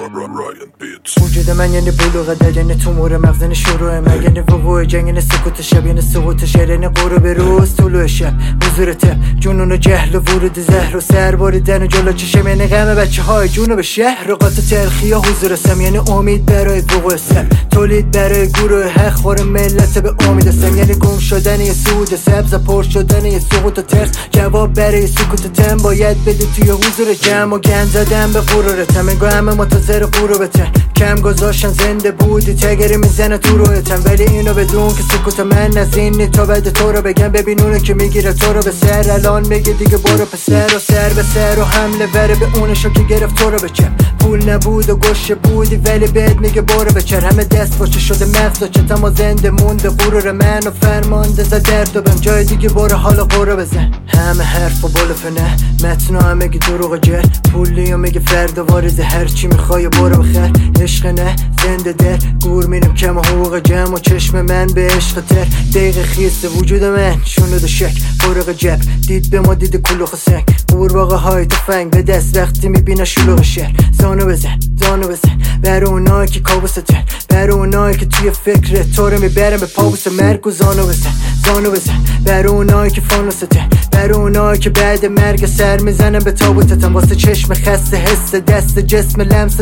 وجود من یعنی بلوغ در، یعنی تومور مغزن شروع من، یعنی وقوع جنگ، یعنی سکوت شب، یعنی سقوط شهر، یعنی غروب روز، طلوع شب، حضور تب، جنون و جهل و ورود زهر و سر باریدن و جلو چشم، یعنی غم بچه های جنوب شهر، رقات تلخی و حضور سم، یعنی امید برای وقوع سر، تولید برای گروه حق خور ملت به امید سم، یعنی گم شدن یه سود سبز، پر شدن یه سقوط و ترس، جواب برای سکوت تم باید بدی توی حضور جمع و گند زدن به غرورتم، انگاه همه منتظر غروبتن، کم گذاشتن زنده بودی تگری میزنه تو رویتم، ولی اینو بدون که سکوت من نزینی تا بعد تو رو بگم، ببین اونو که میگیره تو رو به سر، الان میگه دیگه برو پسر و سر به سر و حمله وره به اونشو که گرفت تو رو بچم، پول نبود و گوشه بودی ولی بهت میگه برو بچر، همه دست باشه شده مغز و چتم و زنده مونده غرور من و فرمانده زد درد و بم جای دیگه برو حالا قرو بزن، همه حرف و بلوف نه متنو هم میگه دروغ جر، پولی و میگه فرد و وارزه هر چی میخوای برو بخیر، عشق نه زنده در گور میرم کم و حقوق جمع و چشم من به عشق تر، دقیقه خیسته وجود من شنود شک برق جب، دید به ما دید کلوخ سنگ، قورباغه های تفنگ به دست وقتی میبینه شلوغ شهر، زانو بزن برای اونایی که کابوسته، برای اونایی که توی فکر تو رو میبرن به پابوس مرگ و زانو بزن برای اونایی که فانوسته، برای اونایی که بعد مرگ سر میزنن به تابوتتن، واسه چشم خسته حس دست جسم لمس،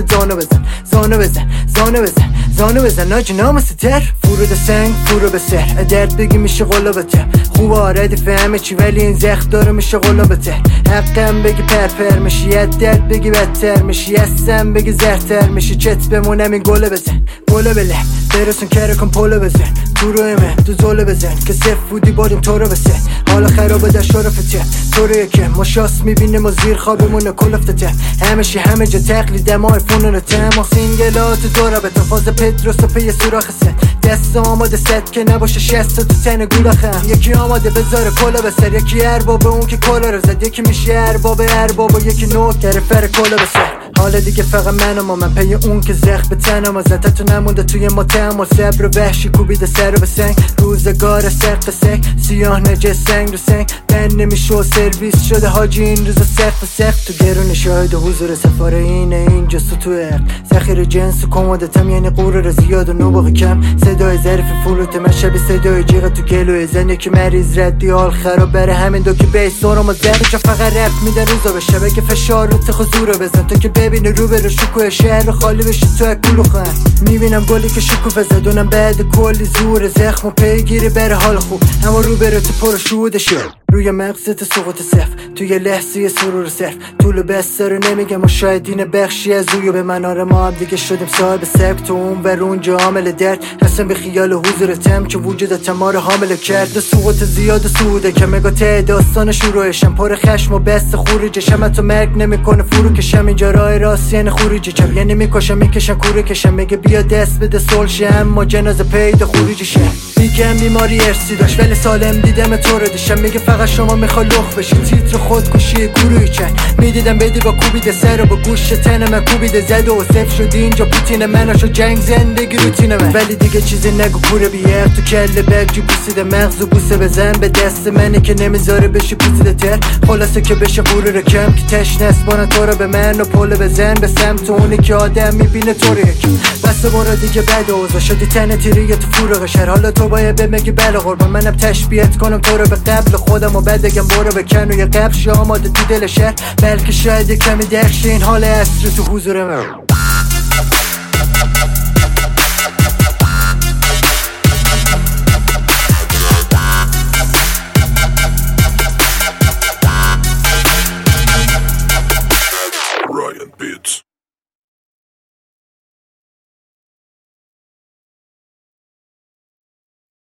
زانو بزن ناجی نامسته تر، فرود سنگ فرو به سر، درد بگی میشه قلابته، خوبه آردی فهمه چی ولی این زخم داره میشه قلابته، حقم بگی پرپر میشی، یه درد بگی بدتر میشی، یستم بگی زرتر میشی، چت بمونم این گله بزن، گله بله برسون کره کن پولو بزن، تو روی من تو زوله بزن که صف بودی باریم تو رو بسن، حالا خرابه در شرفته، تو رو یکم ما شاست میبینیم و زیر خوابمونه کلفته، همه جا تقلیده ما فونون تم و سینگلات دورا به تفاز پدروس و پی سوراخ سن، دست آماده ست که نباشه شست تو تن گولاخم، یکی آماده بذاره کلا بسر، یکی ارباب اون که کلا رو زد، یکی میشه ارباب و یکی نوکر فر کلا بسر، حالا دیگه فقط من پی اون که زخ به تنم و زده تو نمونده توی ماتم و صبر و وحشی کوبیده سر به سنگ، روزگار سخت سنگ سیاه نجس سنگ رو سنگ، بند نمیشه و سرویس شده حاجی این روزا سخت تو گرون شاهد و حضور سفاره اینجا سطوح ذخیره جنس و کمادتم، یعنی غرور زیاد و نبوغ کم، صدای ظرف فلوت من شبیه صدای جیغ تو گلوی زنی که مریض ردی حال خراب بره، همین دو که بیس سورم و زرجا فقط رپ میده روزا به شبه که فشار رو تخزور رو بزن، تو که ببینی رو به رو شکوه شهر خالی بشی تو کلو خن، میبینم گلی که شکوفه زدونم بعد کلی زور زخم و پیگیری بره حال خوب، اما رو بره تو پر شود شد روی مغزت سقوط صف، توی لحظه سرور صرف، طول بسته رو نمیگم و شاید این بخشی از اویو به مناره ما هم دیگه شدیم صاحب سبک، تو اون بر اونجا عامل درد هستم به خیال حضور تم که وجودت ما رو حامل کرد، سقوط زیاد سوده که مگا ته داستان شروعشم، پر خشم و بست خروجشم، حتی مرگ نمیکنه فرو کشم، اینجا راه راست یعنی خروجی چپ، یعنی میکشم کوره کشم، میگه بیا دست بده سلشه، اما جنازه پیدا خروجیشه، میگم بیماری ارسی داشت ولی سالم دیدم تو رو دیشم، میگه فقط شما میخوای لخ بشی، تیتر خودکشی گروهی چند، میدیدم بدی با کوبیده سر و با گوش تن من کوبیده زد و صف شدی اینجا پوتین مناشو جنگ زندگی روتین من، ولی دیگه چیزی نگو کوره بیار تو کله بگجی بوسیده مغز و بوسه بزن به دست منه که نمیذاره بشی پوسیده تر، خلاصه که بشه غرور کم که تشنه اسبانه تو رو به من و پول بزن به سمت اونی که آدم میبینه تو رو یکم، بس برو دیگه بعد اوضاع شدی تن تیریه تو فروغ شهر، حالا تو باید بگی بله قربان منم تشبیهت کنم تو رو به قبل خودم و بعد بگم برو بکن و یه قبش آماده تو دل شهر، بلکه شاید کمی درخش این حال اصر تو حضور من.